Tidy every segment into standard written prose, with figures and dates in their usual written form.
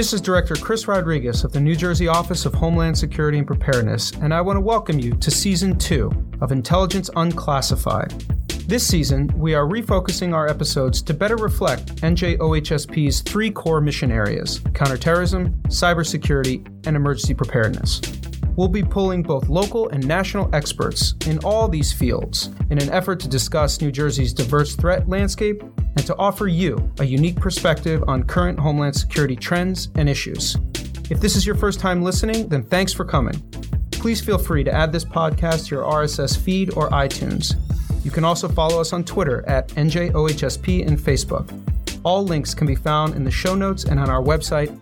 This is Director Chris Rodriguez of the New Jersey Office of Homeland Security and Preparedness, and I want to welcome you to Season 2 of Intelligence Unclassified. This season, we are refocusing our episodes to better reflect NJOHSP's three core mission areas: counterterrorism, cybersecurity, and emergency preparedness. We'll be pulling both local and national experts in all these fields in an effort to discuss New Jersey's diverse threat landscape and to offer you a unique perspective on current Homeland Security trends and issues. If this is your first time listening, then thanks for coming. Please feel free to add this podcast to your RSS feed or iTunes. You can also follow us on Twitter at NJOHSP and Facebook. All links can be found in the show notes and on our website,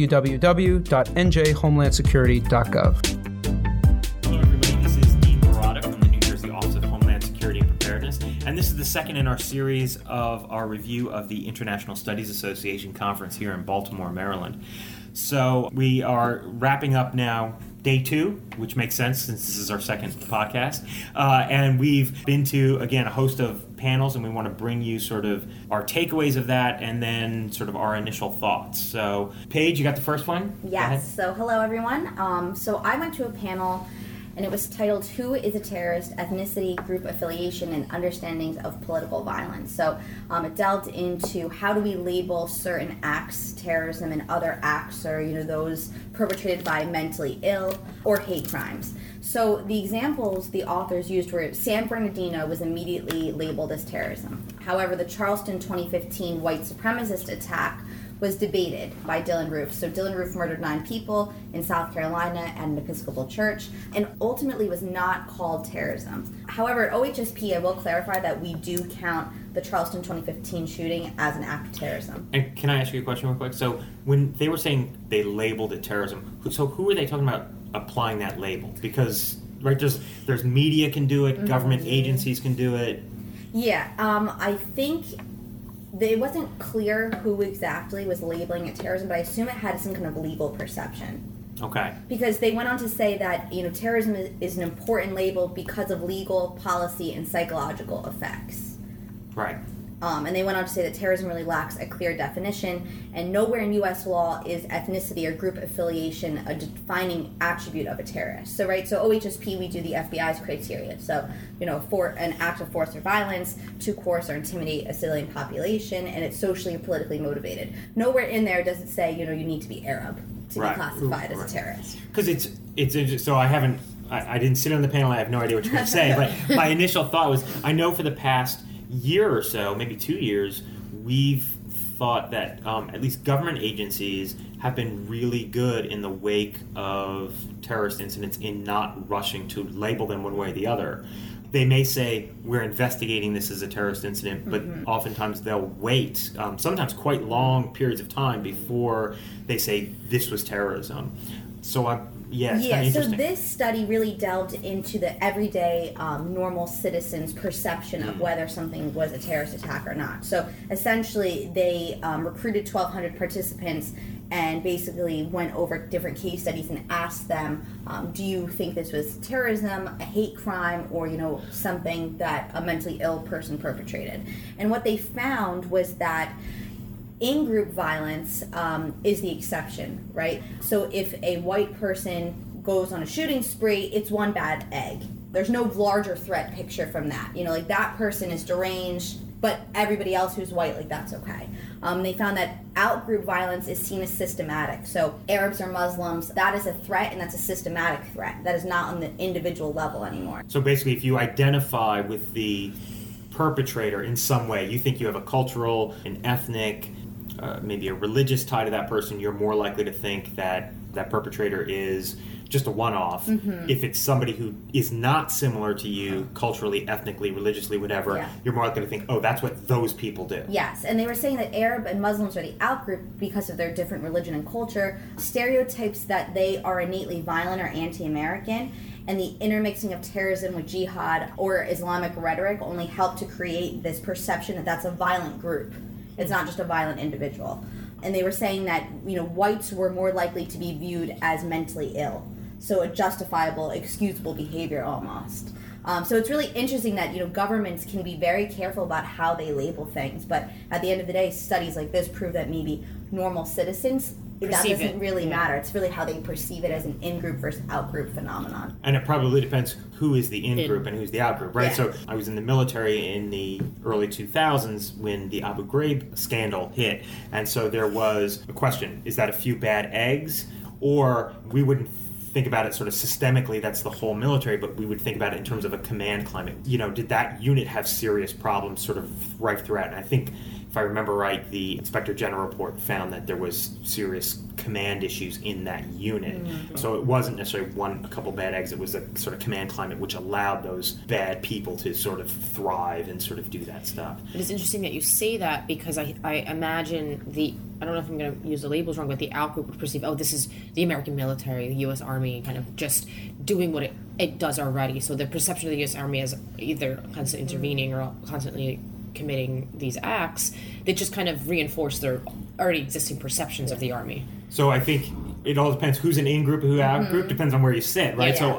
www.njhomelandsecurity.gov. And this is the second in our series of our review of the International Studies Association conference here in Baltimore, Maryland. So we are wrapping up now day 2, which makes sense since this is our second podcast. And we've been to, again, a host of panels, and we want to bring you sort of our takeaways of that and then sort of our initial thoughts. So, Paige, you got the first one? Yes. So hello, everyone. So I went to a panel, and it was titled, Who is a Terrorist? Ethnicity, Group Affiliation, and Understandings of Political Violence. So it delved into how do we label certain acts, terrorism, and other acts, or those perpetrated by mentally ill or hate crimes. So the examples the authors used were San Bernardino was immediately labeled as terrorism. However, the Charleston 2015 white supremacist attack was debated by Dylann Roof. So Dylann Roof murdered 9 people in South Carolina at an Episcopal church and ultimately was not called terrorism. However, at OHSP, I will clarify that we do count the Charleston 2015 shooting as an act of terrorism. And can I ask you a question real quick? So when they were saying they labeled it terrorism, so who are they talking about applying that label? Because there's media can do it, government agencies can do it. Yeah, I think it wasn't clear who exactly was labeling it terrorism, but I assume it had some kind of legal perception. Okay. Because they went on to say that terrorism is an important label because of legal, policy, and psychological effects. Right. And they went on to say that terrorism really lacks a clear definition, and nowhere in U.S. law is ethnicity or group affiliation a defining attribute of a terrorist. So OHSP, we do the FBI's criteria. So, for an act of force or violence to coerce or intimidate a civilian population, and it's socially or politically motivated. Nowhere in there does it say, you need to be Arab to be classified as a terrorist. Because it's interesting. So I didn't sit on the panel. I have no idea what you're going to say. But my initial thought was, I know for the past year or so, maybe 2 years, we've thought that at least government agencies have been really good in the wake of terrorist incidents in not rushing to label them one way or the other. They may say, we're investigating this as a terrorist incident, but oftentimes they'll wait, sometimes quite long periods of time before they say this was terrorism. So it's kind of interesting. So this study really delved into the everyday normal citizen's perception of whether something was a terrorist attack or not. So essentially they recruited 1,200 participants and basically went over different case studies and asked them, do you think this was terrorism, a hate crime, or something that a mentally ill person perpetrated? And what they found was that in-group violence is the exception, right? So if a white person goes on a shooting spree, it's one bad egg. There's no larger threat picture from that. That person is deranged, but everybody else who's white, that's okay. They found that out-group violence is seen as systematic. So Arabs or Muslims, that is a threat, and that's a systematic threat. That is not on the individual level anymore. So basically, if you identify with the perpetrator in some way, you think you have a cultural, an ethnic, maybe a religious tie to that person, you're more likely to think that that perpetrator is just a one-off. If it's somebody who is not similar to you culturally, ethnically, religiously, whatever, you're more likely to think, oh, that's what those people do. Yes, and they were saying that Arab and Muslims are the out-group because of their different religion and culture. Stereotypes that they are innately violent or anti-American, and the intermixing of terrorism with jihad or Islamic rhetoric only help to create this perception that that's a violent group. It's not just a violent individual. And they were saying that, whites were more likely to be viewed as mentally ill. So a justifiable, excusable behavior almost. So it's really interesting that, governments can be very careful about how they label things. But at the end of the day, studies like this prove that maybe normal citizens that doesn't really matter. It's really how they perceive it as an in-group versus out-group phenomenon. And it probably depends who is the in-group and who's the out-group, right? Yeah. So I was in the military in the early 2000s when the Abu Ghraib scandal hit. And so there was a question, is that a few bad eggs? Or we wouldn't think about it sort of systemically, that's the whole military, but we would think about it in terms of a command climate. You know, did that unit have serious problems sort of rife throughout? And I think, if I remember right, the Inspector General report found that there was serious command issues in that unit. Mm-hmm. So it wasn't necessarily a couple bad eggs, it was a sort of command climate which allowed those bad people to sort of thrive and sort of do that stuff. It is interesting that you say that, because I imagine I don't know if I'm going to use the labels wrong, but the out-group would perceive, this is the American military, the U.S. Army, kind of just doing what it does already. So the perception of the U.S. Army as either constantly intervening or constantly committing these acts, they just kind of reinforce their already existing perceptions of the Army. So I think it all depends who's an in-group, who out-group, depends on where you sit, right? Yeah.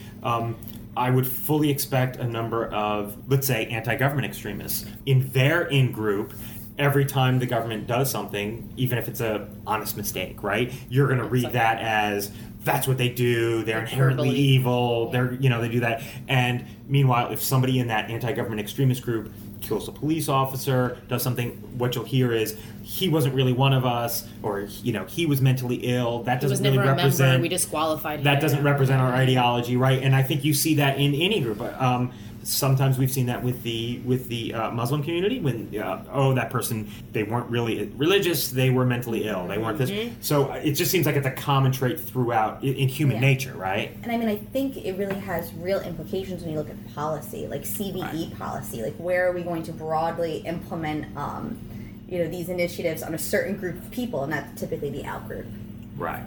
So I would fully expect a number of, let's say, anti-government extremists in their in-group. Every time the government does something, even if it's a honest mistake, right? You're going to read that as that's what they do. They're inherently evil. They do that. And meanwhile, if somebody in that anti-government extremist group kills a police officer, does something, what you'll hear is he wasn't really one of us, or he was mentally ill. That doesn't really represent. We disqualified him. That doesn't represent our ideology, right? And I think you see that in any group. Sometimes we've seen that with the Muslim community when that person, they weren't really religious, they were mentally ill, they weren't this. So it just seems like it's a common trait throughout in human nature, right? And I mean, I think it really has real implications when you look at policy, like CVE policy, like where are we going to broadly implement these initiatives on a certain group of people, and that's typically the out group. Right.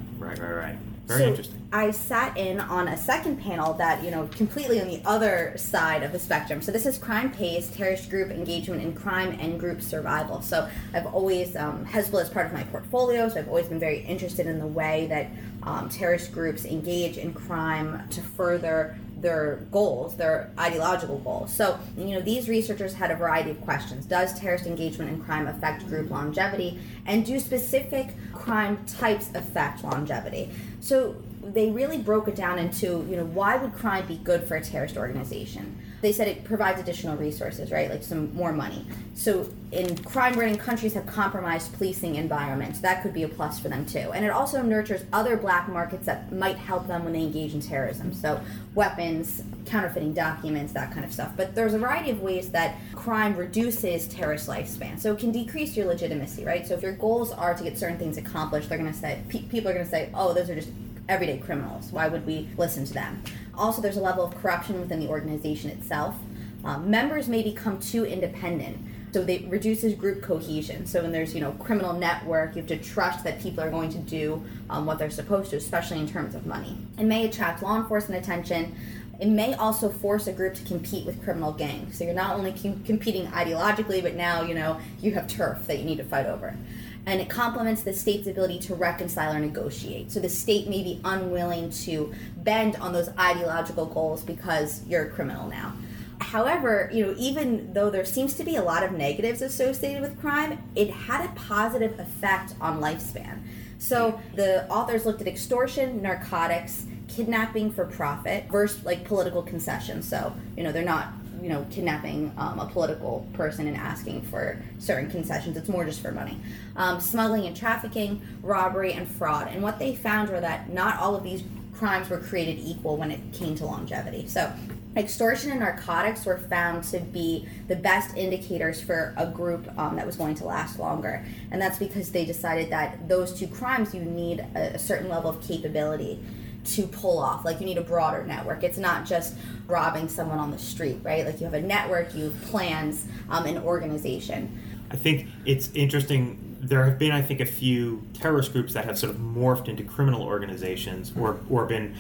Very interesting. I sat in on a second panel that, completely on the other side of the spectrum. So this is Crime Pays, Terrorist Group Engagement in Crime and Group Survival. So I've always, Hezbollah is part of my portfolio, so I've always been very interested in the way that terrorist groups engage in crime to further their goals, their ideological goals. So, these researchers had a variety of questions. Does terrorist engagement in crime affect group longevity? And do specific crime types affect longevity? So they really broke it down into, why would crime be good for a terrorist organization? They said it provides additional resources, right? Like some more money. So in crime-ridden countries have compromised policing environments. That could be a plus for them too. And it also nurtures other black markets that might help them when they engage in terrorism. So weapons, counterfeiting documents, that kind of stuff. But there's a variety of ways that crime reduces terrorist lifespan. So it can decrease your legitimacy, right? So if your goals are to get certain things accomplished, they're going to say, people are going to say, oh, those are just everyday criminals. Why would we listen to them? Also, there's a level of corruption within the organization itself. Members may become too independent, so it reduces group cohesion. So when there's criminal network, you have to trust that people are going to do what they're supposed to, especially in terms of money. It may attract law enforcement attention. It may also force a group to compete with criminal gangs. So you're not only competing ideologically, but now you have turf that you need to fight over. And it complements the state's ability to reconcile or negotiate. So the state may be unwilling to bend on those ideological goals because you're a criminal now. However, even though there seems to be a lot of negatives associated with crime, it had a positive effect on lifespan. So the authors looked at extortion, narcotics, kidnapping for profit versus political concessions. So, they're not kidnapping a political person and asking for certain concessions. It's more just for money. Smuggling and trafficking, robbery, and fraud. And what they found were that not all of these crimes were created equal when it came to longevity. So extortion and narcotics were found to be the best indicators for a group that was going to last longer. And that's because they decided that those two crimes, you need a certain level of capability to pull off. You need a broader network. It's not just robbing someone on the street, right? You have a network, you have plans, an organization. I think it's interesting. There have been, I think, a few terrorist groups that have sort of morphed into criminal organizations or been,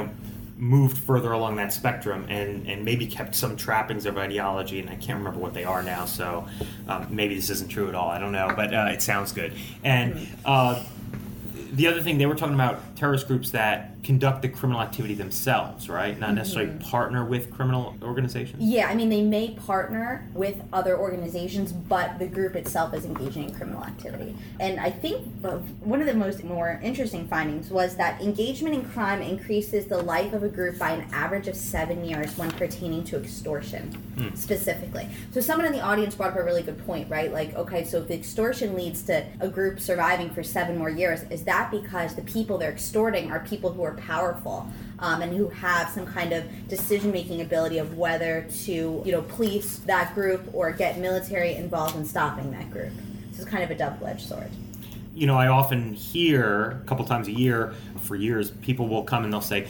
moved further along that spectrum and maybe kept some trappings of ideology, and I can't remember what they are now, so maybe this isn't true at all. I don't know, but it sounds good. And the other thing, they were talking about terrorist groups that conduct the criminal activity themselves, right? Not necessarily partner with criminal organizations? Yeah, I mean, they may partner with other organizations, but the group itself is engaging in criminal activity. And I think one of the more interesting findings was that engagement in crime increases the life of a group by an average of 7 years when pertaining to extortion, specifically. So someone in the audience brought up a really good point, right? Like, okay, so if the extortion leads to a group surviving for 7 more years, is that because the people they're extorting are people who are powerful and who have some kind of decision-making ability of whether to, police that group or get military involved in stopping that group? This is kind of a double-edged sword. I often hear a couple times a year, for years, people will come and they'll say,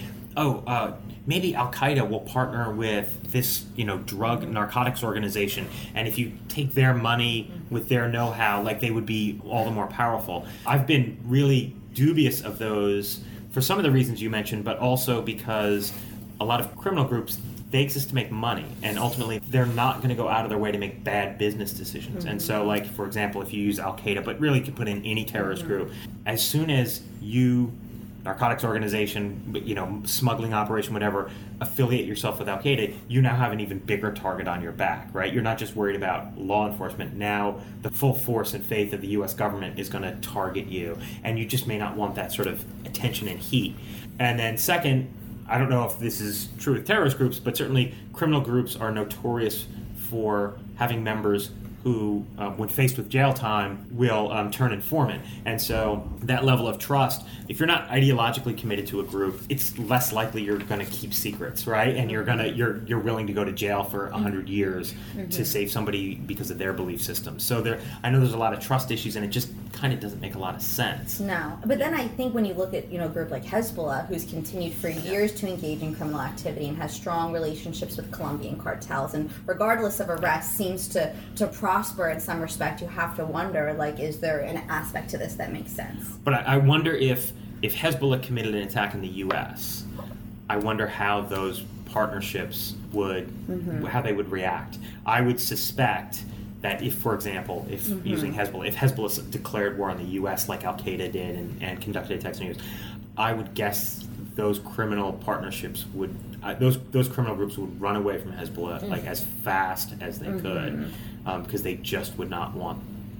maybe Al-Qaeda will partner with this, drug narcotics organization, and if you take their money with their know-how, like, they would be all the more powerful. I've been really dubious of those for some of the reasons you mentioned, but also because a lot of criminal groups, they exist to make money, and ultimately they're not going to go out of their way to make bad business decisions. And so, like, for example, if you use Al-Qaeda, but really you could put in any terrorist group, as soon as you, narcotics organization, smuggling operation, whatever, affiliate yourself with Al-Qaeda, you now have an even bigger target on your back, right? You're not just worried about law enforcement. Now the full force and faith of the U.S. government is going to target you, and you just may not want that sort of attention and heat. And then second, I don't know if this is true with terrorist groups, but certainly criminal groups are notorious for having members who, when faced with jail time, will turn informant. And so that level of trust, if you're not ideologically committed to a group, it's less likely you're going to keep secrets, right? And you're willing to go to jail for 100 years to save somebody because of their belief system. So I know there's a lot of trust issues, and it just kind of doesn't make a lot of sense. No, but then I think when you look at a group like Hezbollah, who's continued for years to engage in criminal activity and has strong relationships with Colombian cartels, and regardless of arrest, seems to prosper in some respect, you have to wonder, like, is there an aspect to this that makes sense? But I wonder if Hezbollah committed an attack in the U.S., I wonder how those partnerships how they would react. I would suspect that if, for example, using Hezbollah, if Hezbollah declared war on the U.S. like Al-Qaeda did and conducted attacks on the U.S., I would guess those criminal partnerships would, those criminal groups would run away from Hezbollah like as fast as they could, because they just would not want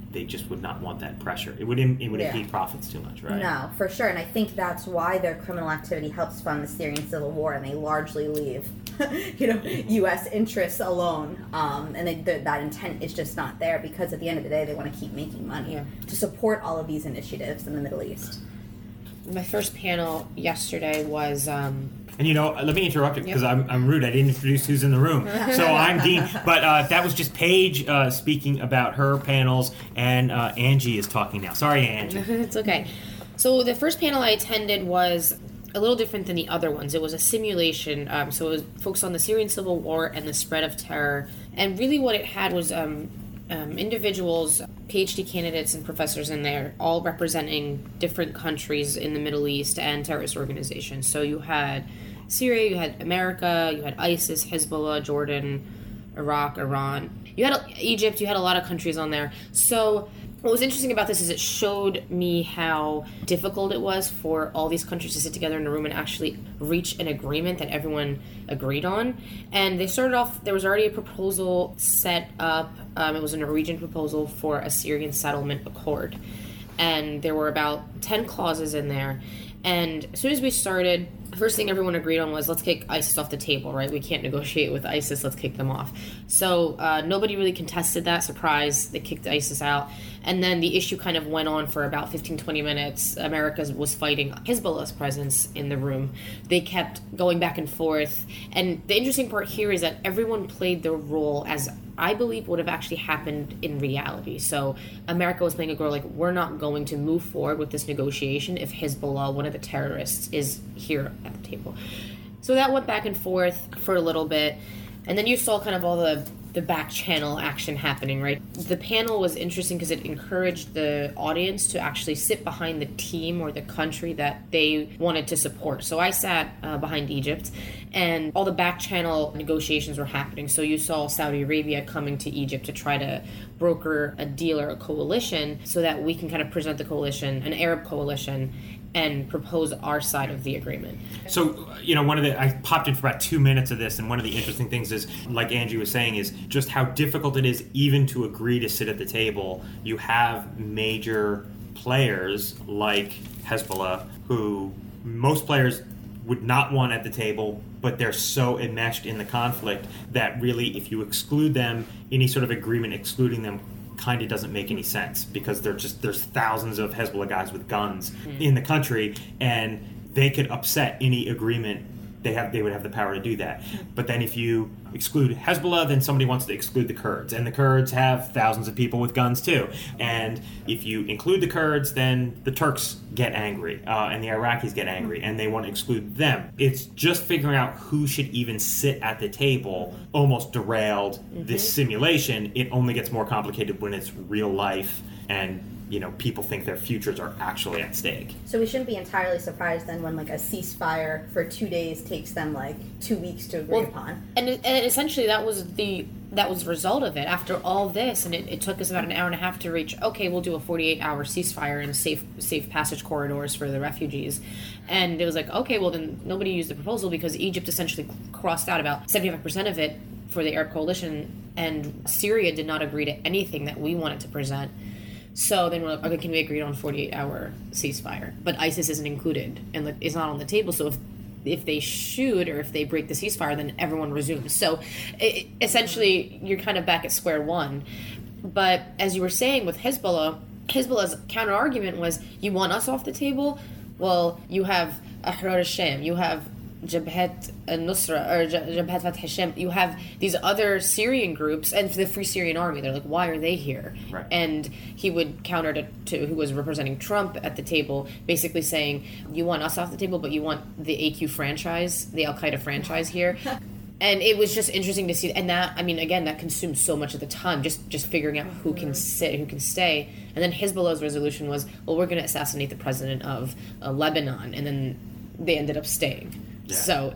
that pressure. It would impede profits too much, right? No, for sure. And I think that's why their criminal activity helps fund the Syrian civil war, and they largely leave, U.S. interests alone. And that intent is just not there, because at the end of the day, they want to keep making money to support all of these initiatives in the Middle East. My first panel yesterday was... And let me interrupt you, because I'm rude. I didn't introduce who's in the room. So I'm Dean. But that was just Paige speaking about her panels, and Angie is talking now. Sorry, Angie. It's okay. So the first panel I attended was a little different than the other ones. It was a simulation. So it was focused on the Syrian civil war and the spread of terror. And really what it had was individuals, PhD candidates and professors in there, all representing different countries in the Middle East and terrorist organizations. So you had Syria, you had America, you had ISIS, Hezbollah, Jordan, Iraq, Iran. You had Egypt, you had a lot of countries on there. So what was interesting about this is it showed me how difficult it was for all these countries to sit together in a room and actually reach an agreement that everyone agreed on. And they started off, there was already a proposal set up. It was a Norwegian proposal for a Syrian settlement accord. And there were about 10 clauses in there. And as soon as we started, the first thing everyone agreed on was, let's kick ISIS off the table, right? We can't negotiate with ISIS, let's kick them off. So nobody really contested that. Surprise, they kicked ISIS out. And then the issue kind of went on for about 15, 20 minutes. America was fighting Hezbollah's presence in the room. They kept going back and forth. And the interesting part here is that everyone played their role as I believe would have actually happened in reality. So America was playing a role like, we're not going to move forward with this negotiation if Hezbollah, one of the terrorists, is here at the table. So that went back and forth for a little bit. And then you saw kind of all the back channel action happening, right? The panel was interesting because it encouraged the audience to actually sit behind the team or the country that they wanted to support. So I sat behind Egypt, and all the back channel negotiations were happening. So you saw Saudi Arabia coming to Egypt to try to broker a deal or a coalition so that we can kind of present the coalition, an Arab coalition, and propose our side of the agreement. So, I popped in for about 2 minutes of this, and one of the interesting things is, like Angie was saying, is just how difficult it is even to agree to sit at the table. You have major players like Hezbollah, who most players would not want at the table, but they're so enmeshed in the conflict that really, if you exclude them, any sort of agreement excluding them kind of doesn't make any sense, because there's thousands of Hezbollah guys with guns in the country, and they could upset any agreement. They would have the power to do that. But then if you exclude Hezbollah, then somebody wants to exclude the Kurds. And the Kurds have thousands of people with guns too. And if you include the Kurds, then the Turks get angry, and the Iraqis get angry, and they want to exclude them. It's just figuring out who should even sit at the table almost derailed this simulation. It only gets more complicated when it's real life, and people think their futures are actually at stake. So we shouldn't be entirely surprised then when a ceasefire for 2 days takes them 2 weeks to agree upon. And essentially that was the result of it. After all this, and it took us about an hour and a half to reach, okay, we'll do a 48-hour ceasefire and safe passage corridors for the refugees. And it was like, okay, well then nobody used the proposal because Egypt essentially crossed out about 75% of it for the Arab coalition, and Syria did not agree to anything that we wanted to present. So then we're like, okay, can we agree on a 48-hour ceasefire? But ISIS isn't included and it's not on the table. So if they shoot or if they break the ceasefire, then everyone resumes. So essentially, you're kind of back at square one. But as you were saying with Hezbollah's counter-argument was, you want us off the table? Well, you have Ahrar al-Sham, you have Jabhat al-Nusra, or Jabhat Fath Hashem, you have these other Syrian groups, and the Free Syrian Army, they're like, why are they here? Right. And he would counter to who was representing Trump at the table, basically saying, you want us off the table, but you want the AQ franchise, the Al-Qaeda franchise here. And it was just interesting to see, and that, again, that consumed so much of the time, just figuring out who can sit, who can stay. And then Hezbollah's resolution was, well, we're going to assassinate the president of Lebanon, and then they ended up staying. Yeah. So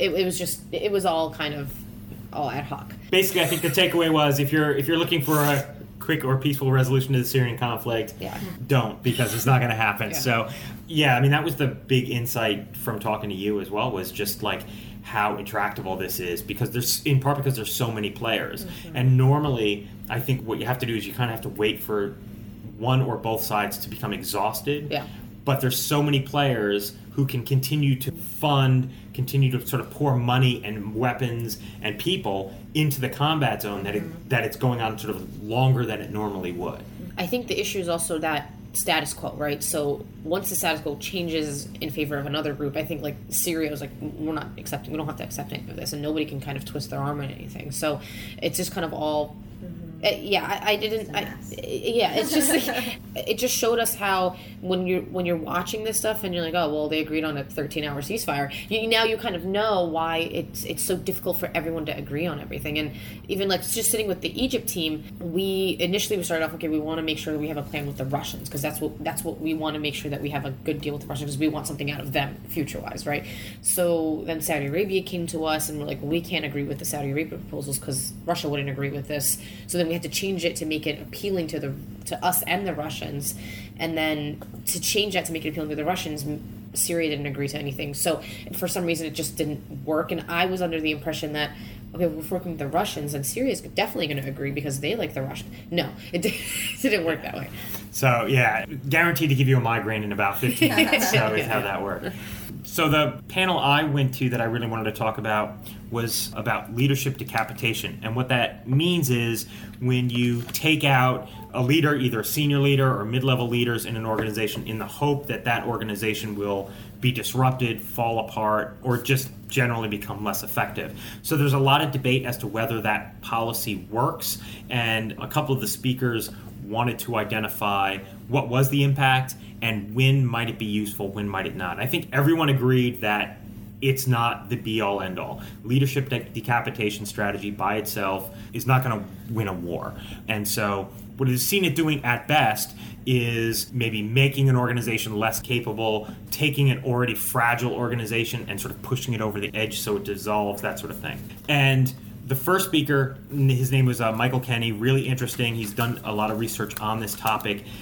it was all kind of all ad hoc. Basically, I think the takeaway was, if you're looking for a quick or peaceful resolution to the Syrian conflict, don't, because it's not going to happen. Yeah. So, that was the big insight from talking to you as well, was just how intractable this is, because there's so many players. Mm-hmm. And normally, I think what you have to do is you kind of have to wait for one or both sides to become exhausted. Yeah. But there's so many players who can continue to continue to sort of pour money and weapons and people into the combat zone that it's going on sort of longer than it normally would. I think the issue is also that status quo, right? So once the status quo changes in favor of another group, I think Syria is we don't have to accept any of this, and nobody can kind of twist their arm or anything. So it's just kind of all. It's just it just showed us how when you're watching this stuff and you're like, oh well, they agreed on a 13-hour ceasefire. You kind of know why it's so difficult for everyone to agree on everything. And even just sitting with the Egypt team, we started off, okay, we want to make sure that we have a plan with the Russians, because that's what we want to make sure that we have a good deal with the Russians, because we want something out of them future wise, right? So then Saudi Arabia came to us and we're like, well, we can't agree with the Saudi Arabia proposals because Russia wouldn't agree with this. So then we had to change it to make it appealing to us and the Russians, and then to change that to make it appealing to the Russians, Syria didn't agree to anything. So for some reason it just didn't work, and I was under the impression that, okay, we're working with the Russians and Syria is definitely going to agree because they like the Russians. No, it didn't work that way. So guaranteed to give you a migraine in about 15 minutes. So is how that worked. So the panel I went to that I really wanted to talk about was about leadership decapitation. And what that means is when you take out a leader, either a senior leader or mid-level leaders in an organization, in the hope that that organization will be disrupted, fall apart, or just generally become less effective. So there's a lot of debate as to whether that policy works, and a couple of the speakers wanted to identify what was the impact and when might it be useful, when might it not. I think everyone agreed that it's not the be-all, end-all. Leadership decapitation strategy by itself is not going to win a war. And so what it is seen it doing at best is maybe making an organization less capable, taking an already fragile organization and sort of pushing it over the edge so it dissolves, that sort of thing. And the first speaker, his name was Michael Kenny, really interesting. He's done a lot of research on this topic.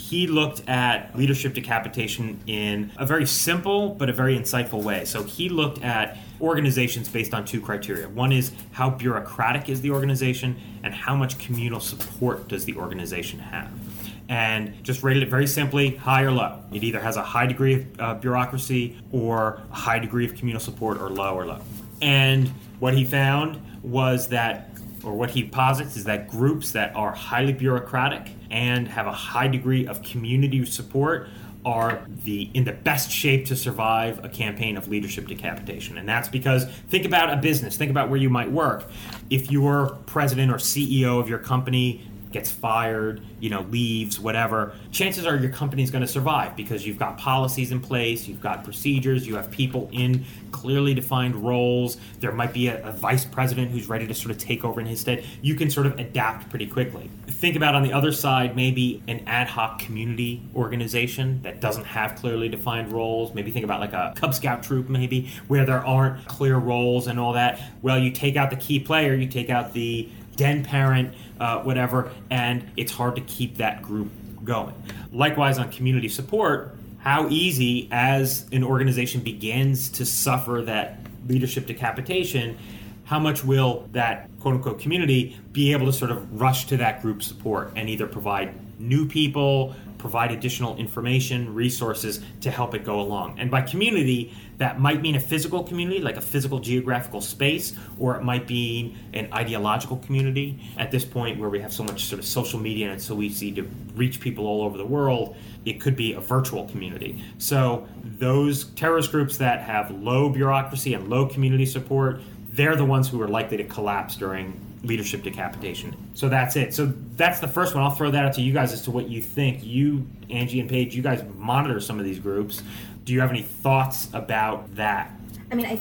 he looked at leadership decapitation in a very simple but a very insightful way. So he looked at organizations based on 2 criteria. One is how bureaucratic is the organization, and how much communal support does the organization have. And just rated it very simply, high or low. It either has a high degree of bureaucracy or a high degree of communal support, or low. And what he found was that, or what he posits, is that groups that are highly bureaucratic and have a high degree of community support are in the best shape to survive a campaign of leadership decapitation. And that's because, think about a business, think about where you might work. If your president or CEO of your company gets fired, leaves, whatever, chances are your company's going to survive because you've got policies in place, you've got procedures, you have people in clearly defined roles. There might be a vice president who's ready to sort of take over in his stead. You can sort of adapt pretty quickly. Think about on the other side, maybe an ad hoc community organization that doesn't have clearly defined roles. Maybe think about like a Cub Scout troop, maybe, where there aren't clear roles and all that. Well, you take out the key player, you take out the den parent, whatever, and it's hard to keep that group going. Likewise, on community support, how easy, as an organization begins to suffer that leadership decapitation, how much will that quote-unquote community be able to sort of rush to that group support and either provide new people, provide additional information, resources to help it go along. And by community, that might mean a physical community, like a physical geographical space, or it might be an ideological community. At this point where we have so much sort of social media and it's so easy to reach people all over the world, it could be a virtual community. So those terrorist groups that have low bureaucracy and low community support, they're the ones who are likely to collapse during leadership decapitation. So that's it. So that's the first one. I'll throw that out to you guys as to what you think. You, Angie and Paige, you guys monitor some of these groups. Do you have any thoughts about that? I think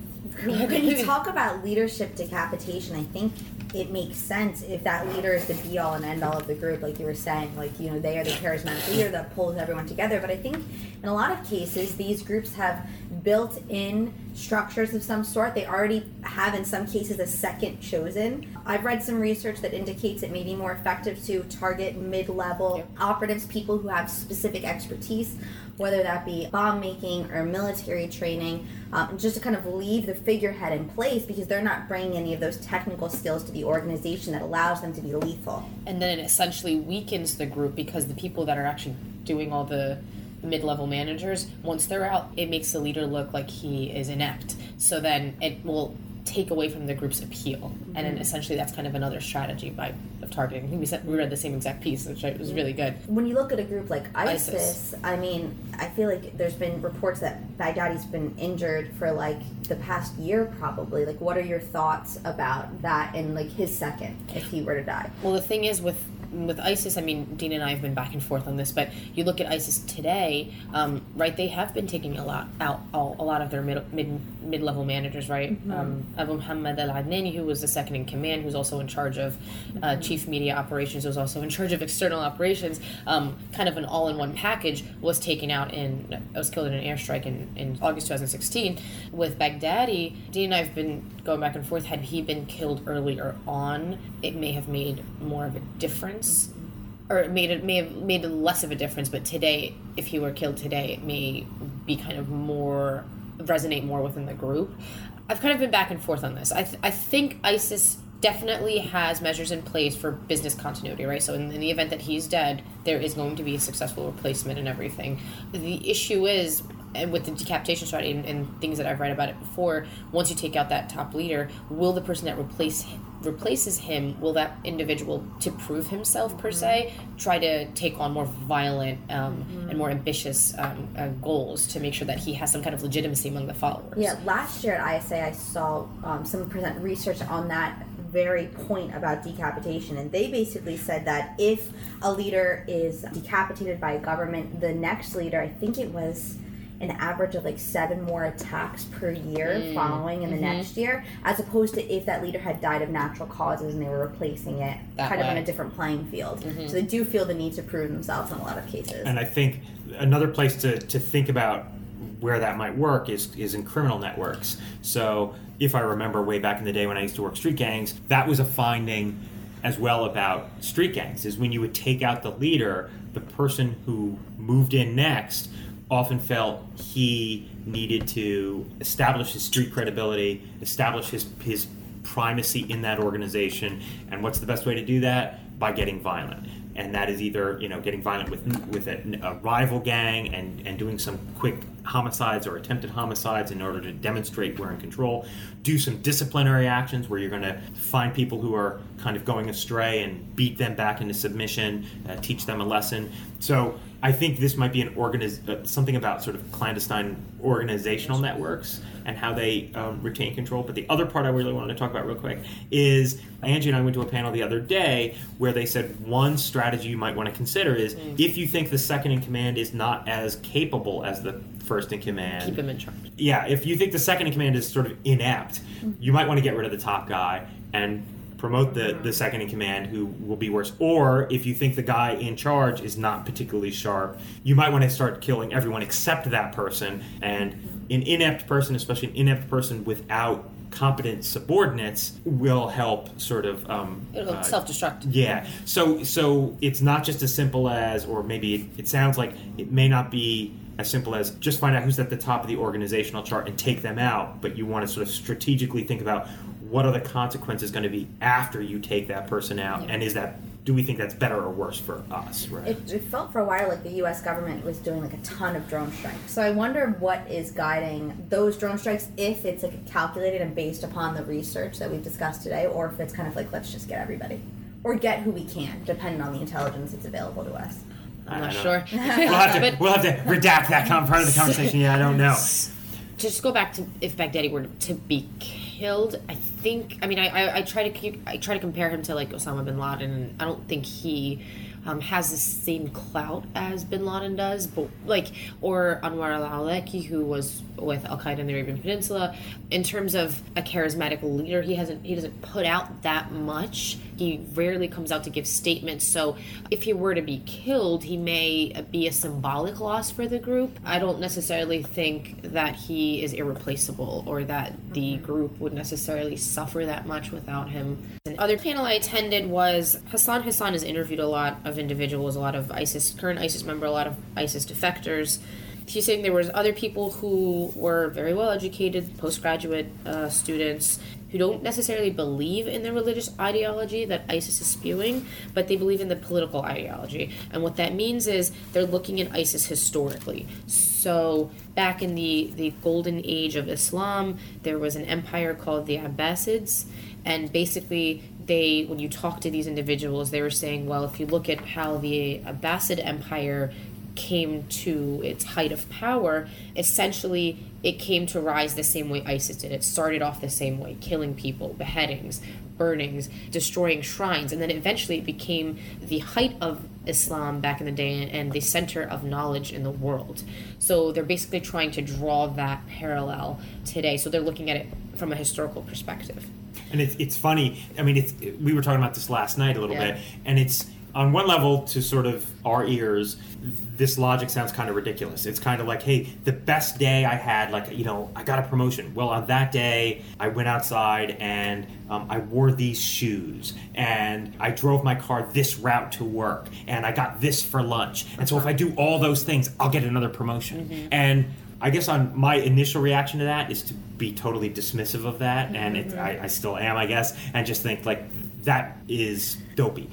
when you talk about leadership decapitation, I think it makes sense if that leader is the be-all and end-all of the group, like you were saying, they are the charismatic leader that pulls everyone together. But I think in a lot of cases, these groups have built-in structures of some sort. They already have, in some cases, a second chosen. I've read some research that indicates it may be more effective to target mid-level operatives, people who have specific expertise, whether that be bomb making or military training, just to kind of leave the figurehead in place because they're not bringing any of those technical skills to the organization that allows them to be lethal. And then it essentially weakens the group because the people that are actually doing all the mid-level managers, once they're out, it makes the leader look like he is inept. So then it will take away from the group's appeal. And then essentially that's kind of another strategy of targeting. I think we read the same exact piece, which was really good. When you look at a group like ISIS, I feel like there's been reports that Baghdadi's been injured for the past year probably. What are your thoughts about that and his second if he were to die? Well, the thing is with ISIS, Dean and I have been back and forth on this, but you look at ISIS today, right? They have been taking a lot of their mid-level managers, right? Mm-hmm. Abu Muhammad al-Adnani, who was the second in command, who's also in charge of chief media operations, who's also in charge of external operations, kind of an all-in-one package, was taken out was killed in an airstrike in August 2016. With Baghdadi, Dean and I have been going back and forth. Had he been killed earlier on, it may have made more of a difference, or it may have made less of a difference. But today, if he were killed today, it may be kind of resonate more within the group. I've kind of been back and forth on this. I think ISIS definitely has measures in place for business continuity, right? So in the event that he's dead, there is going to be a successful replacement and everything. The issue is, and with the decapitation strategy and things that I've read about it before, once you take out that top leader, will the person that replaces him, will that individual, to prove himself per se, try to take on more violent and more ambitious goals to make sure that he has some kind of legitimacy among the followers? Yeah, last year at ISA I saw someone present research on that very point about decapitation, and they basically said that if a leader is decapitated by a government, the next leader, I think it was an average of 7 more attacks per year following in the next year, as opposed to if that leader had died of natural causes and they were replacing it kind of on a different playing field. So they do feel the need to prove themselves in a lot of cases. And I think another place to think about where that might work is in criminal networks. So if I remember way back in the day when I used to work street gangs, that was a finding, as well about street gangs, is when you would take out the leader, the person who moved in next often felt he needed to establish his street credibility, establish his primacy in that organization. And what's the best way to do that? By getting violent. And that is either, getting violent with a rival gang and doing some quick homicides or attempted homicides in order to demonstrate we're in control. Do some disciplinary actions where you're going to find people who are kind of going astray and beat them back into submission, teach them a lesson. So I think this might be something about sort of clandestine organizational networks and how they retain control. But the other part I really wanted to talk about real quick is Angie and I went to a panel the other day where they said one strategy you might want to consider is if you think the second in command is not as capable as the first in command. Keep him in charge. Yeah, if you think the second in command is sort of inept, you might want to get rid of the top guy and promote the second in command who will be worse. Or if you think the guy in charge is not particularly sharp, you might want to start killing everyone except that person. And an inept person, especially an inept person without competent subordinates, will help sort of it'll self-destruct. Yeah. So it's not just as simple as, or maybe it sounds like it may not be as simple as just find out who's at the top of the organizational chart and take them out, but you want to sort of strategically think about what are the consequences going to be after you take that person out, and do we think that's better or worse for us, right? It felt for a while like the U.S. government was doing like a ton of drone strikes. So I wonder what is guiding those drone strikes, if it's like calculated and based upon the research that we've discussed today, or if it's kind of like, let's just get everybody. Or get who we can, depending on the intelligence that's available to us. I'm not sure. We'll have to redact that part of the conversation. Yeah, I don't know. Just go back to if Baghdadi were to be killed. I think. I mean, I try to compare him to like Osama bin Laden, and I don't think he has the same clout as bin Laden does, but or Anwar al-Awlaki, who was with Al-Qaeda in the Arabian Peninsula. In terms of a charismatic leader, he doesn't put out that much. He rarely comes out to give statements. So if he were to be killed, he may be a symbolic loss for the group. I don't necessarily think that he is irreplaceable or that the group would necessarily suffer that much without him. The other panel I attended was Hassan. Hassan has interviewed a lot of individuals, a lot of current ISIS member, a lot of ISIS defectors. He's saying there was other people who were very well educated, postgraduate students, who don't necessarily believe in the religious ideology that ISIS is spewing, but they believe in the political ideology. And what that means is they're looking at ISIS historically. So back in the golden age of Islam, there was an empire called the Abbasids, and basically when you talk to these individuals, they were saying, well, if you look at how the Abbasid Empire came to its height of power, essentially it came to rise the same way ISIS did. It started off the same way, killing people, beheadings, burnings, destroying shrines, and then eventually it became the height of Islam back in the day and the center of knowledge in the world. So they're basically trying to draw that parallel today. So they're looking at it from a historical perspective. And it's funny. I mean, we were talking about this last night a little bit, and it's on one level, to sort of our ears, this logic sounds kind of ridiculous. It's kind of like, hey, the best day I had, I got a promotion. Well, on that day, I went outside and I wore these shoes, and I drove my car this route to work, and I got this for lunch. And so if I do all those things, I'll get another promotion. Mm-hmm. And I guess my initial reaction to that is to be totally dismissive of that, and I still am, I guess, and just think that is dopey.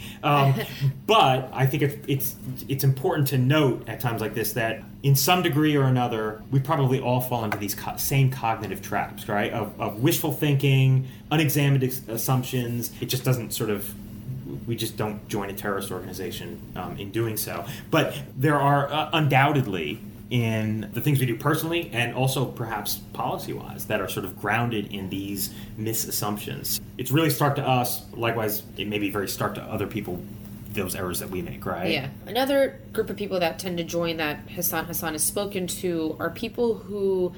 But I think it's important to note at times like this that in some degree or another, we probably all fall into these same cognitive traps, right? Of wishful thinking, unexamined assumptions. It just doesn't we just don't join a terrorist organization in doing so. But there are undoubtedly, in the things we do personally and also perhaps policy-wise, that are sort of grounded in these misassumptions. It's really stark to us. Likewise, it may be very stark to other people, those errors that we make, right? Yeah. Another group of people that tend to join that Hassan has spoken to are people who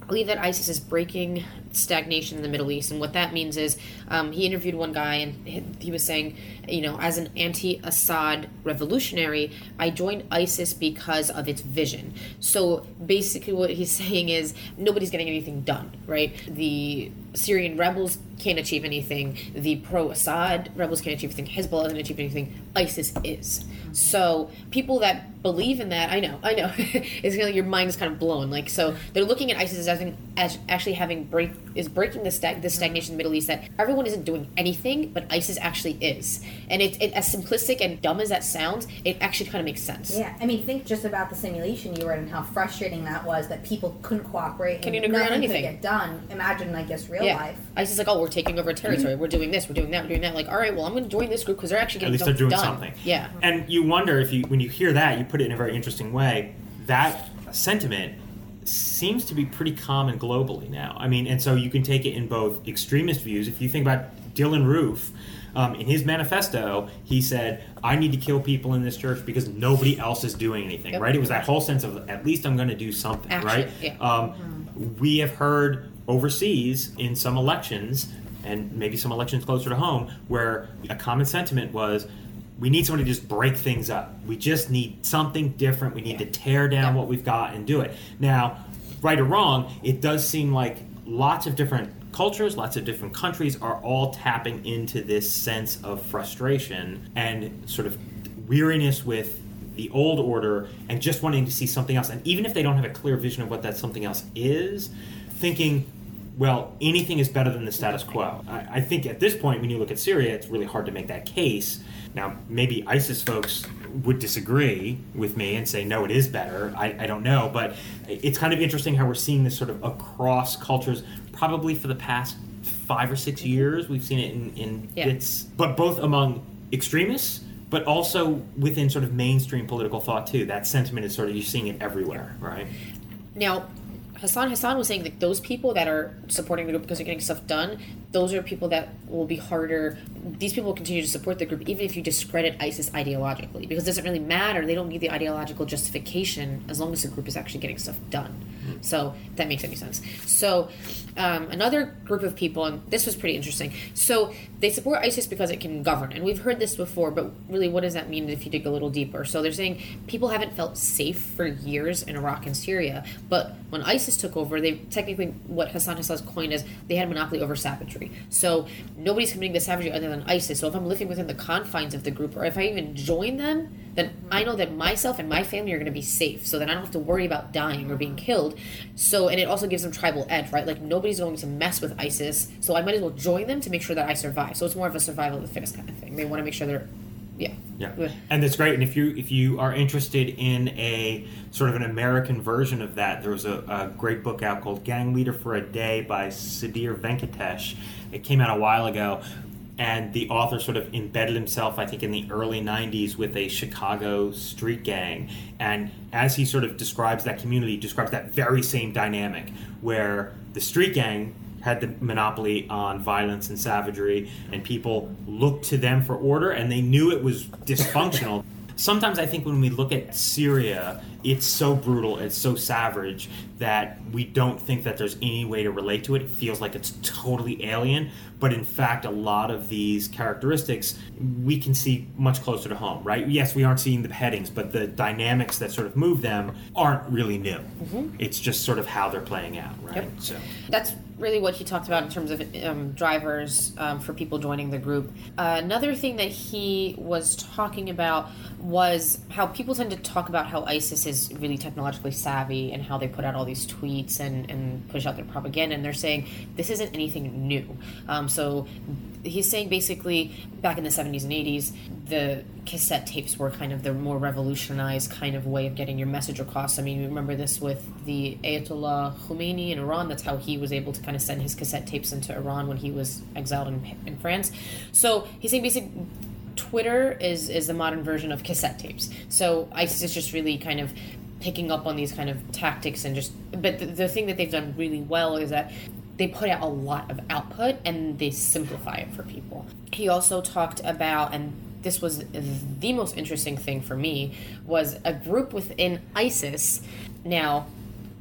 believe that ISIS is breaking stagnation in the Middle East, and what that means is he interviewed one guy, and he was saying, as an anti-Assad revolutionary, I joined ISIS because of its vision. So basically what he's saying is nobody's getting anything done, right? The Syrian rebels can't achieve anything. The pro-Assad rebels can't achieve anything. Hezbollah doesn't achieve anything. ISIS is. So people that believe in that, I know, it's kind of, your mind is kind of blown. Like, so they're looking at ISIS as actually breaking this stagnation in the Middle East, that everyone isn't doing anything, but ISIS actually is. And it as simplistic and dumb as that sounds, it actually kind of makes sense. Yeah, I mean, think just about the simulation you were in and how frustrating that was, that people couldn't cooperate. Couldn't agree on anything. Could get done. Imagine, I guess, real life. ISIS is like, oh, we're taking over a territory. We're doing this. We're doing that. We're doing that. Like, all right, well, I'm going to join this group because they're actually getting at least they're doing done. Something. Yeah. And you wonder when you hear that, you put it in a very interesting way. That sentiment seems to be pretty common globally now. I mean, and so you can take it in both extremist views. If you think about Dylan Roof, in his manifesto, he said, I need to kill people in this church because nobody else is doing anything, right? It was that whole sense of, at least I'm going to do something, right? Yeah. We have heard overseas in some elections, and maybe some elections closer to home, where a common sentiment was, we need someone to just break things up. We just need something different. We need to tear down what we've got and do it. Now, right or wrong, it does seem like lots of different cultures, lots of different countries are all tapping into this sense of frustration and sort of weariness with the old order and just wanting to see something else. And even if they don't have a clear vision of what that something else is, thinking, well, anything is better than the status quo. I think at this point, when you look at Syria, it's really hard to make that case. Now, maybe ISIS folks would disagree with me and say, no, it is better. I don't know. But it's kind of interesting how we're seeing this sort of across cultures, probably for the past 5 or 6 years. We've seen it in bits, but both among extremists, but also within sort of mainstream political thought, too. That sentiment is sort of, you're seeing it everywhere, right? Now, Hassan was saying that those people that are supporting the group because they're getting stuff done, those are people that will be harder. These people will continue to support the group even if you discredit ISIS ideologically, because it doesn't really matter. They don't need the ideological justification as long as the group is actually getting stuff done. So if that makes any sense. So another group of people, and this was pretty interesting. So they support ISIS because it can govern. And we've heard this before, but really what does that mean if you dig a little deeper? So they're saying people haven't felt safe for years in Iraq and Syria, but when ISIS took over, they technically, what Hassan Hassan's coined as, they had a monopoly over savagery. So nobody's committing the savagery other than ISIS. So if I'm living within the confines of the group, or if I even join them, then I know that myself and my family are going to be safe, so that I don't have to worry about dying or being killed. So, and it also gives them tribal edge, right? Like, nobody's going to mess with ISIS, so I might as well join them to make sure that I survive. So it's more of a survival of the fittest kind of thing. They want to make sure they're, yeah. And that's great. And if you are interested in a sort of an American version of that, there was a great book out called Gang Leader for a Day by Sudhir Venkatesh. It came out a while ago. And the author sort of embedded himself, I think, in the early 90s with a Chicago street gang. And as he sort of describes that community, he describes that very same dynamic where the street gang had the monopoly on violence and savagery, and people looked to them for order, and they knew it was dysfunctional. Sometimes I think when we look at Syria, it's so brutal, it's so savage, that we don't think that there's any way to relate to it. It feels like it's totally alien. But in fact, a lot of these characteristics we can see much closer to home, right? Yes, we aren't seeing the beheadings, but the dynamics that sort of move them aren't really new. Mm-hmm. It's just sort of how they're playing out, right? Yep. So that's really what he talked about in terms of drivers for people joining the group. Another thing that he was talking about was how people tend to talk about how ISIS is really technologically savvy and how they put out all these tweets and push out their propaganda, and they're saying this isn't anything new. So he's saying basically back in the 70s and 80s, the cassette tapes were kind of the more revolutionized kind of way of getting your message across. I mean, you remember this with the Ayatollah Khomeini in Iran. That's how he was able to kind of send his cassette tapes into Iran when he was exiled in France. So he's saying basically Twitter is the modern version of cassette tapes. So ISIS is just really kind of picking up on these kind of tactics and just, but the thing that they've done really well is that they put out a lot of output and they simplify it for people. He also talked about, and this was the most interesting thing for me, was a group within ISIS. Now,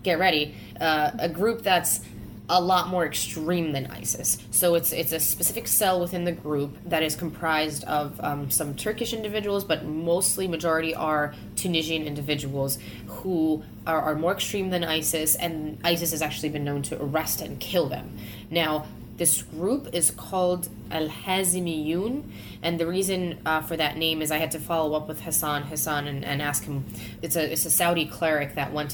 get ready, a group that's a lot more extreme than ISIS. So it's a specific cell within the group that is comprised of some Turkish individuals, but mostly majority are Tunisian individuals who are more extreme than ISIS, and ISIS has actually been known to arrest and kill them. Now, this group is called Al-Hazimiyun, and the reason for that name is I had to follow up with Hassan and ask him. It's a Saudi cleric that went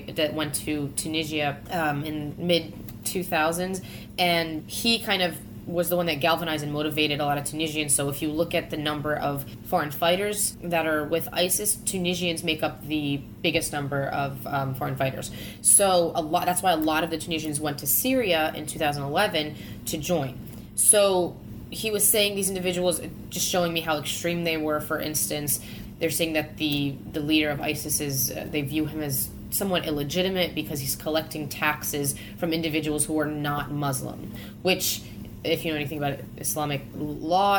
to Tunisia in mid 2000s, and he kind of was the one that galvanized and motivated a lot of Tunisians. So if you look at the number of foreign fighters that are with ISIS, Tunisians make up the biggest number of foreign fighters. So that's why a lot of the Tunisians went to Syria in 2011 to join. So he was saying these individuals, just showing me how extreme they were. For instance, they're saying that the leader of ISIS is, they view him as somewhat illegitimate because he's collecting taxes from individuals who are not Muslim, which, if you know anything about Islamic law,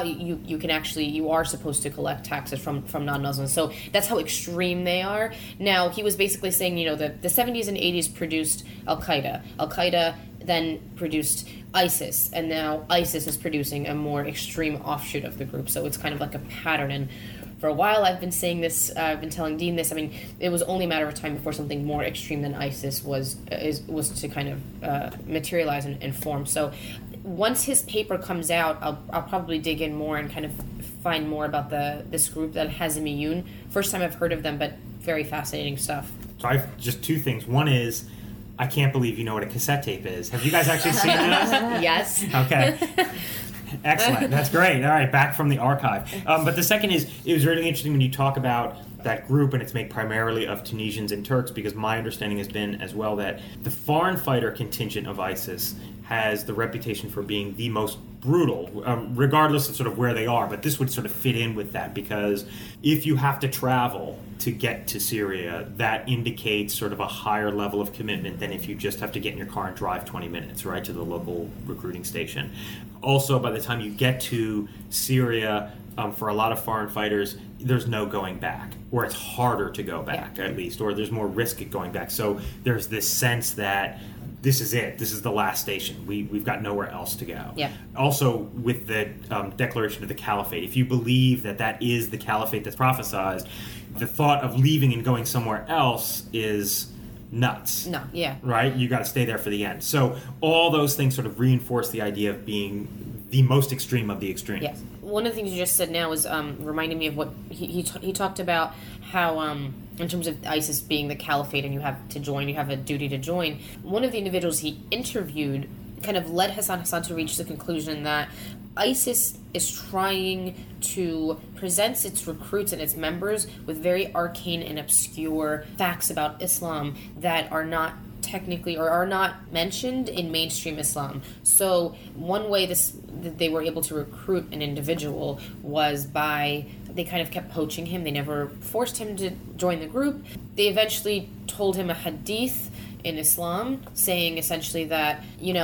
you are supposed to collect taxes from non-Muslims. So that's how extreme they are. Now, he was basically saying, the 70s and 80s produced Al-Qaeda. Al-Qaeda then produced ISIS, and now ISIS is producing a more extreme offshoot of the group. So it's kind of like a pattern. And for a while, I've been saying this, I've been telling Dean this. I mean, it was only a matter of time before something more extreme than ISIS was to kind of materialize and form. So once his paper comes out, I'll probably dig in more and kind of find more about this group, that Hazimiyun. First time I've heard of them, but very fascinating stuff. So I've just two things. One is, I can't believe you know what a cassette tape is. Have you guys actually seen this? Yes. Okay. Excellent. That's great. All right, back from the archive. But the second is, it was really interesting when you talk about that group, and it's made primarily of Tunisians and Turks, because my understanding has been as well that the foreign fighter contingent of ISIS has the reputation for being the most brutal, regardless of sort of where they are. But this would sort of fit in with that, because if you have to travel to get to Syria, that indicates sort of a higher level of commitment than if you just have to get in your car and drive 20 minutes, right, to the local recruiting station. Also, by the time you get to Syria, for a lot of foreign fighters, there's no going back, or it's harder to go back, at least, or there's more risk at going back. So there's this sense that this is it. This is the last station. We've got nowhere else to go. Yeah. Also, with the declaration of the caliphate, if you believe that is the caliphate that's prophesized, the thought of leaving and going somewhere else is nuts. No, yeah. Right? You got to stay there for the end. So all those things sort of reinforce the idea of being the most extreme of the extreme. Yes. One of the things you just said now is reminding me of what he talked about, how in terms of ISIS being the caliphate and you have a duty to join. One of the individuals he interviewed kind of led Hassan to reach the conclusion that ISIS is trying to present its recruits and its members with very arcane and obscure facts about Islam that are not technically or are not mentioned in mainstream Islam. So one way that they were able to recruit an individual was by, they kind of kept poaching him. They never forced him to join the group. They eventually told him a hadith in Islam saying essentially that,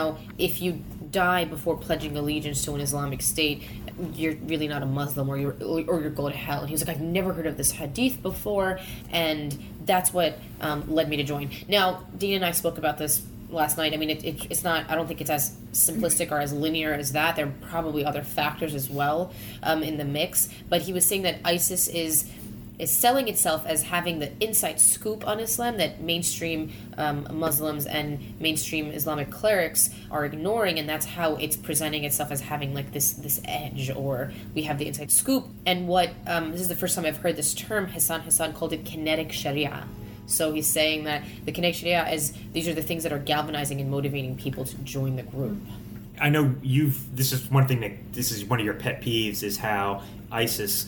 if you die before pledging allegiance to an Islamic state, you're really not a Muslim, or you're going to hell. And he was like, I've never heard of this hadith before, and that's what led me to join. Now, Dean and I spoke about this last night. I mean, it's not, I don't think it's as simplistic or as linear as that. There are probably other factors as well in the mix. But he was saying that ISIS is selling itself as having the inside scoop on Islam that mainstream Muslims and mainstream Islamic clerics are ignoring, and that's how it's presenting itself as having like this edge, or we have the inside scoop. And what this is the first time I've heard this term. Hassan called it kinetic Sharia. So he's saying that the kinetic Sharia these are the things that are galvanizing and motivating people to join the group. I know this is one of your pet peeves, is how ISIS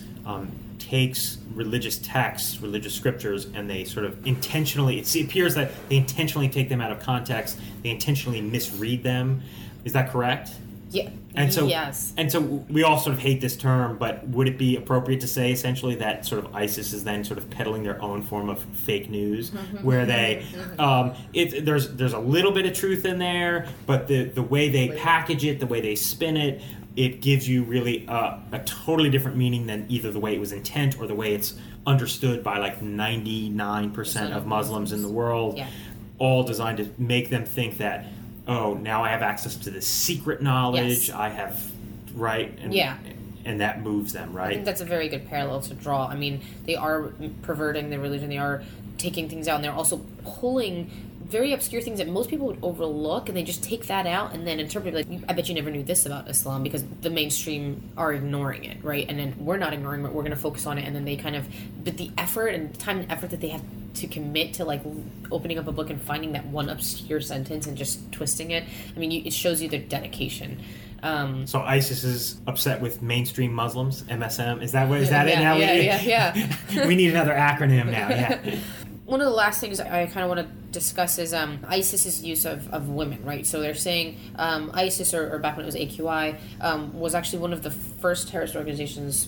takes religious texts, religious scriptures, and they sort of intentionally, it appears that they intentionally take them out of context, they intentionally misread them. Is that correct? Yeah. And so, yes. And so we all sort of hate this term, but would it be appropriate to say essentially that sort of ISIS is then sort of peddling their own form of fake news, where they, there's a little bit of truth in there, but the way they package it, the way they spin it, it gives you really a totally different meaning than either the way it was intent or the way it's understood by like 99% of Muslims in the world. Yeah. all designed to make them think that, oh, now I have access to this secret knowledge. Yes. I have, right? And, Yeah. And that moves them, right? I think that's a very good parallel to draw. I mean, they are perverting their religion. They are taking things out, and they're also pulling very obscure things that most people would overlook, and they just take that out and then interpret it. Like, I bet you never knew this about Islam, because the mainstream are ignoring it, right? And then we're not ignoring it. We're going to focus on it, and then they kind of, but the effort and time and effort that they have to commit to, like, opening up a book and finding that one obscure sentence and just twisting it. I mean, it shows you their dedication. So ISIS is upset with mainstream Muslims, MSM. Is that it now? Yeah. We need another acronym now. Yeah. One of the last things I kind of want to discuss is ISIS's use of women, right? So they're saying ISIS, or back when it was AQI, was actually one of the first terrorist organizations,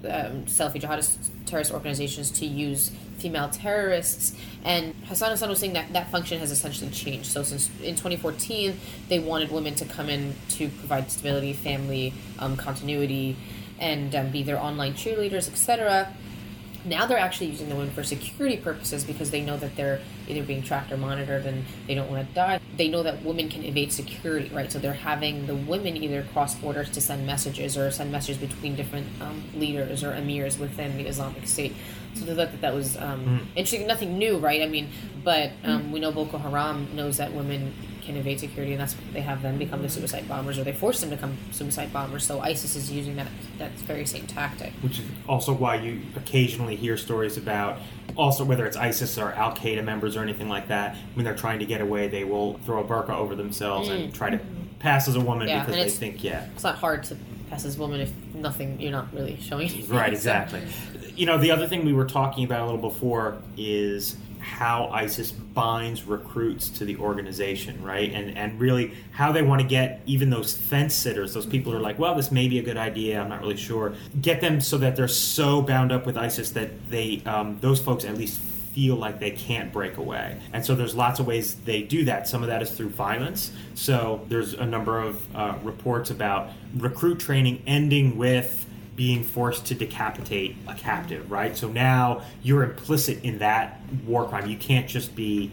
Salafi jihadist terrorist organizations, to use female terrorists. And Hassan was saying that function has essentially changed. So since in 2014, they wanted women to come in to provide stability, family continuity, and be their online cheerleaders, etc. Now they're actually using the women for security purposes, because they know that they're either being tracked or monitored and they don't want to die. They know that women can evade security, right? So they're having the women either cross borders to send messages, or send messages between different leaders or emirs within the Islamic State. So they thought that was interesting. Nothing new, right? I mean, but we know Boko Haram knows that women can evade security, and that's what they have them become the suicide bombers, or they force them to become suicide bombers. So ISIS is using that very same tactic. Which is also why you occasionally hear stories about, also whether it's ISIS or Al-Qaeda members or anything like that, when they're trying to get away, they will throw a burqa over themselves and try to pass as a woman, because they think, it's not hard to pass as a woman if you're not really showing anything. Right, exactly. You know, the other thing we were talking about a little before is how ISIS binds recruits to the organization, right? And really how they want to get even those fence sitters, those people who are like, well, this may be a good idea, I'm not really sure, get them so that they're so bound up with ISIS that they those folks at least feel like they can't break away. And so there's lots of ways they do that. Some of that is through violence. So there's a number of reports about recruit training ending with being forced to decapitate a captive, right? So now you're implicit in that war crime. You can't be,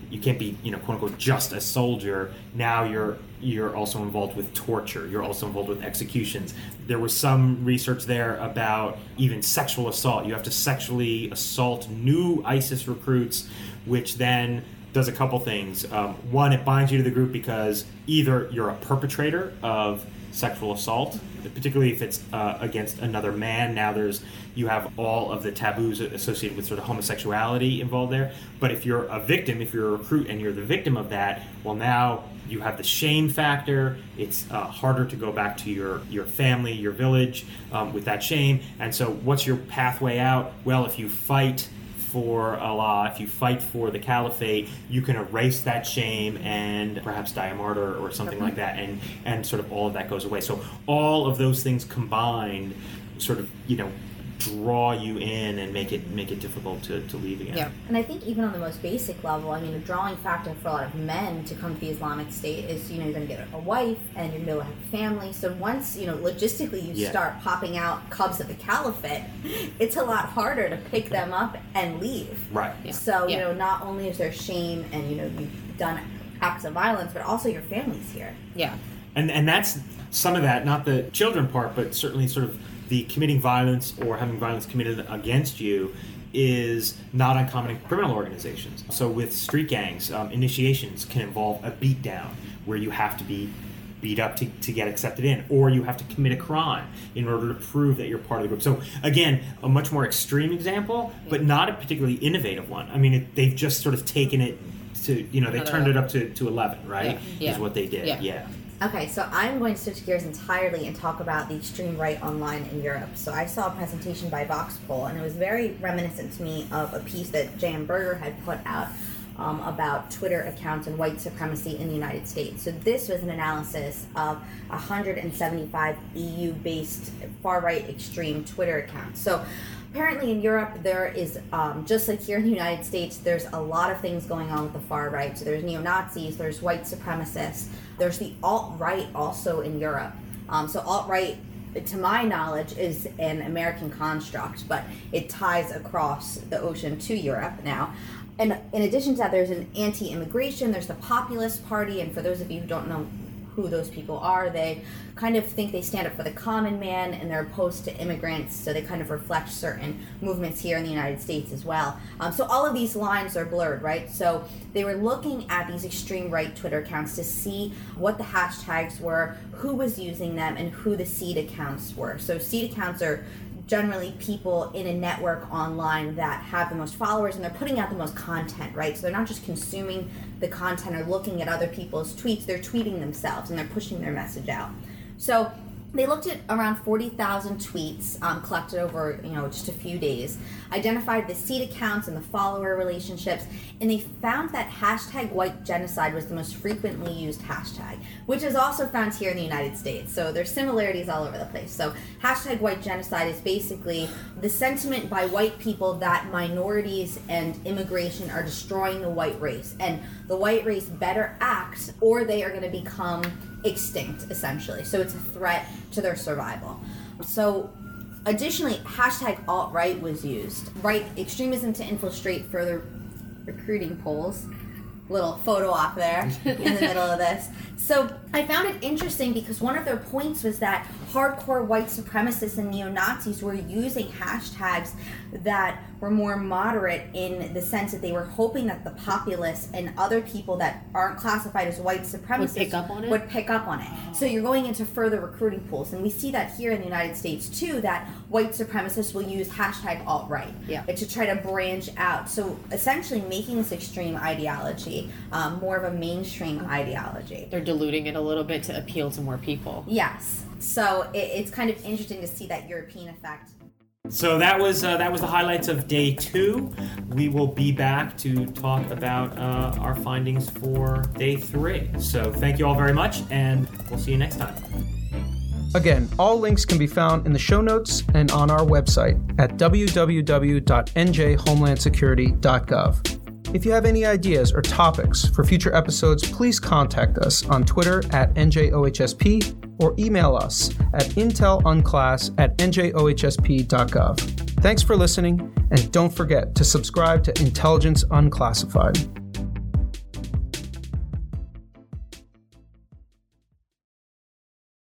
quote unquote, just a soldier. Now you're also involved with torture. You're also involved with executions. There was some research there about even sexual assault. You have to sexually assault new ISIS recruits, which then does a couple things. One, it binds you to the group because either you're a perpetrator of sexual assault, particularly if it's against another man. Now you have all of the taboos associated with sort of homosexuality involved there. But if you're a victim, if you're a recruit and you're the victim of that, well, now you have the shame factor. It's harder to go back to your family, your village with that shame. And so what's your pathway out? Well, if you fight for Allah, if you fight for the caliphate, you can erase that shame and perhaps die a martyr or something like that, and sort of all of that goes away. So all of those things combined sort of, draw you in and make it difficult to leave again. Yeah. And I think even on the most basic level, I mean, a drawing factor for a lot of men to come to the Islamic State is, you're going to get a wife and you're going to have a family. So once, logistically you start popping out cubs of the caliphate, it's a lot harder to pick them up and leave. Right. Yeah. So, not only is there shame and, you've done acts of violence, but also your family's here. Yeah. And that's some of that, not the children part, but certainly sort of the committing violence or having violence committed against you is not uncommon in criminal organizations. So with street gangs, initiations can involve a beatdown where you have to be beat up to get accepted in, or you have to commit a crime in order to prove that you're part of the group. So again, a much more extreme example, but not a particularly innovative one. I mean, they've just sort of taken it to, they turned it up to 11, right? Yeah. Is what they did. Yeah. Okay, so I'm going to switch gears entirely and talk about the extreme right online in Europe. So I saw a presentation by Voxpol, and it was very reminiscent to me of a piece that J.M. Berger had put out about Twitter accounts and white supremacy in the United States. So this was an analysis of 175 EU-based far-right extreme Twitter accounts. So apparently in Europe, there is, just like here in the United States, there's a lot of things going on with the far right. So there's neo-Nazis, there's white supremacists, there's the alt-right also in Europe. So alt-right, to my knowledge, is an American construct, but it ties across the ocean to Europe now. And in addition to that, there's an anti-immigration, there's the Populist Party, and for those of you who don't know who those people are, they kind of think they stand up for the common man and they're opposed to immigrants, so they kind of reflect certain movements here in the United States as well. So all of these lines are blurred, right? So they were looking at these extreme right Twitter accounts to see what the hashtags were, who was using them, and who the seed accounts were. So seed accounts are generally people in a network online that have the most followers, and they're putting out the most content, right? So they're not just consuming the content or looking at other people's tweets, they're tweeting themselves and they're pushing their message out. So they looked at around 40,000 tweets collected over just a few days, identified the seed accounts and the follower relationships, and they found that hashtag white genocide was the most frequently used hashtag, which is also found here in the United States. So there's similarities all over the place. So hashtag white genocide is basically the sentiment by white people that minorities and immigration are destroying the white race, and the white race better act or they are going to become extinct, essentially. So it's a threat to their survival. So additionally, hashtag alt-right was used. Right extremism to infiltrate further recruiting polls. Little photo op there in the middle of this. So I found it interesting because one of their points was that hardcore white supremacists and neo-Nazis were using hashtags that were more moderate in the sense that they were hoping that the populists and other people that aren't classified as white supremacists would pick up on it. So you're going into further recruiting pools. And we see that here in the United States too, that white supremacists will use hashtag alt-right to try to branch out. So essentially making this extreme ideology more of a mainstream ideology. They're diluting it a little bit to appeal to more people. Yes. So it's kind of interesting to see that European effect. So that was the highlights of day 2. We will be back to talk about our findings for day 3. So thank you all very much, and we'll see you next time. Again, all links can be found in the show notes and on our website at www.njhomelandsecurity.gov. If you have any ideas or topics for future episodes, please contact us on Twitter at NJOHSP or email us at intelunclass@njohsp.gov. Thanks for listening, and don't forget to subscribe to Intelligence Unclassified.